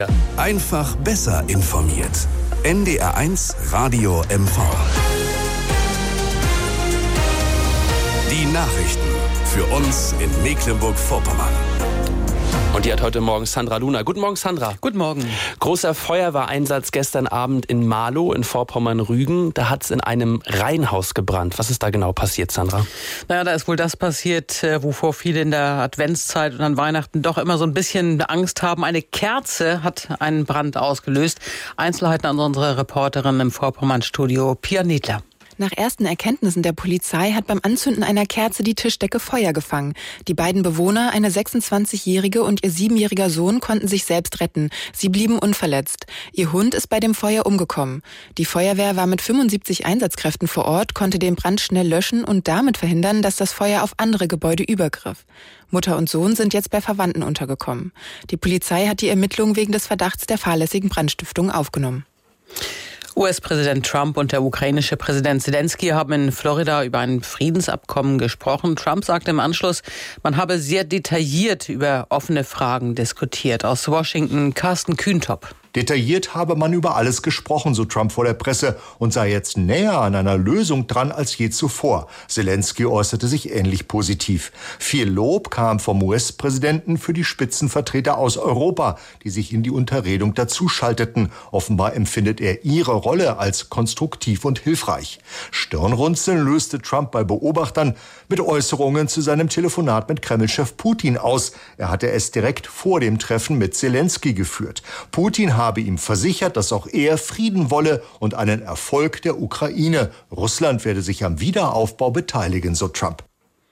Einfach besser informiert. NDR1 Radio MV. Die Nachrichten für uns in Mecklenburg-Vorpommern. Und die hat heute Morgen Sandra Luna. Guten Morgen, Sandra. Guten Morgen. Großer Feuerwehreinsatz gestern Abend in Marlow in Vorpommern-Rügen. Da hat es in einem Reihenhaus gebrannt. Was ist da genau passiert, Sandra? Naja, da ist wohl das passiert, wovor viele in der Adventszeit und an Weihnachten doch immer so ein bisschen Angst haben. Eine Kerze hat einen Brand ausgelöst. Einzelheiten an unsere Reporterin im Vorpommern-Studio, Pia Niedler. Nach ersten Erkenntnissen der Polizei hat beim Anzünden einer Kerze die Tischdecke Feuer gefangen. Die beiden Bewohner, eine 26-Jährige und ihr 7-jähriger Sohn, konnten sich selbst retten. Sie blieben unverletzt. Ihr Hund ist bei dem Feuer umgekommen. Die Feuerwehr war mit 75 Einsatzkräften vor Ort, konnte den Brand schnell löschen und damit verhindern, dass das Feuer auf andere Gebäude übergriff. Mutter und Sohn sind jetzt bei Verwandten untergekommen. Die Polizei hat die Ermittlungen wegen des Verdachts der fahrlässigen Brandstiftung aufgenommen. US-Präsident Trump und der ukrainische Präsident Zelensky haben in Florida über ein Friedensabkommen gesprochen. Trump sagte im Anschluss, man habe sehr detailliert über offene Fragen diskutiert. Aus Washington, Carsten Kühntop. Detailliert habe man über alles gesprochen, so Trump vor der Presse, und sei jetzt näher an einer Lösung dran als je zuvor. Zelensky äußerte sich ähnlich positiv. Viel Lob kam vom US-Präsidenten für die Spitzenvertreter aus Europa, die sich in die Unterredung dazuschalteten. Offenbar empfindet er ihre Rolle als konstruktiv und hilfreich. Stirnrunzeln löste Trump bei Beobachtern mit Äußerungen zu seinem Telefonat mit Kreml-Chef Putin aus. Er hatte es direkt vor dem Treffen mit Zelensky geführt. Putin habe ihm versichert, dass auch er Frieden wolle und einen Erfolg der Ukraine. Russland werde sich am Wiederaufbau beteiligen, so Trump.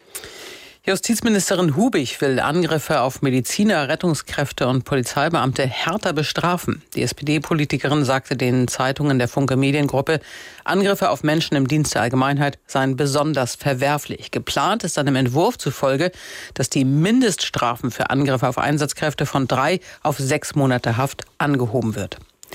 Justizministerin Hubig will Angriffe auf Mediziner, Rettungskräfte und Polizeibeamte härter bestrafen. Die SPD-Politikerin sagte den Zeitungen der Funke Mediengruppe, Angriffe auf Menschen im Dienst der Allgemeinheit seien besonders verwerflich. Geplant ist einem Entwurf zufolge, dass die Mindeststrafen für Angriffe auf Einsatzkräfte von 3 auf 6 Monate Haft angehoben wird.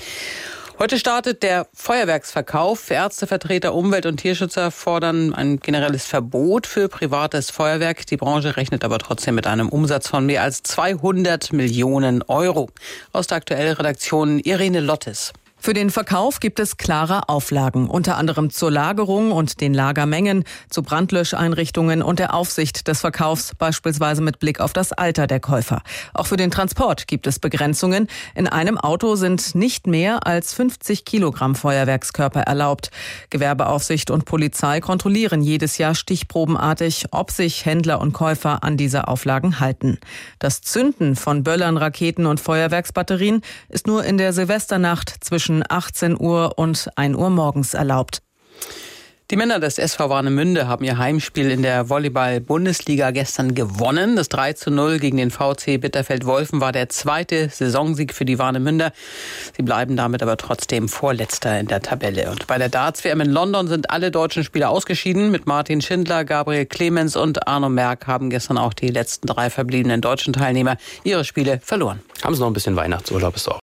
Heute startet der Feuerwerksverkauf. Ärztevertreter, Umwelt- und Tierschützer fordern ein generelles Verbot für privates Feuerwerk. Die Branche rechnet aber trotzdem mit einem Umsatz von mehr als 200 Millionen Euro. Aus der aktuellen Redaktion Irene Lottes. Für den Verkauf gibt es klare Auflagen, unter anderem zur Lagerung und den Lagermengen, zu Brandlöscheinrichtungen und der Aufsicht des Verkaufs, beispielsweise mit Blick auf das Alter der Käufer. Auch für den Transport gibt es Begrenzungen. In einem Auto sind nicht mehr als 50 Kilogramm Feuerwerkskörper erlaubt. Gewerbeaufsicht und Polizei kontrollieren jedes Jahr stichprobenartig, ob sich Händler und Käufer an diese Auflagen halten. Das Zünden von Böllern, Raketen und Feuerwerksbatterien ist nur in der Silvesternacht zwischen 18 Uhr und 1 Uhr morgens erlaubt. Die Männer des SV Warnemünde haben ihr Heimspiel in der Volleyball-Bundesliga gestern gewonnen. Das 3:0 gegen den VC Bitterfeld-Wolfen war der 2. Saisonsieg für die Warnemünder. Sie bleiben damit aber trotzdem Vorletzter in der Tabelle. Und bei der Darts-WM in London sind alle deutschen Spieler ausgeschieden. Mit Martin Schindler, Gabriel Clemens und Arno Merck haben gestern auch die letzten 3 verbliebenen deutschen Teilnehmer ihre Spiele verloren. Haben Sie noch ein bisschen Weihnachtsurlaub? Ist auch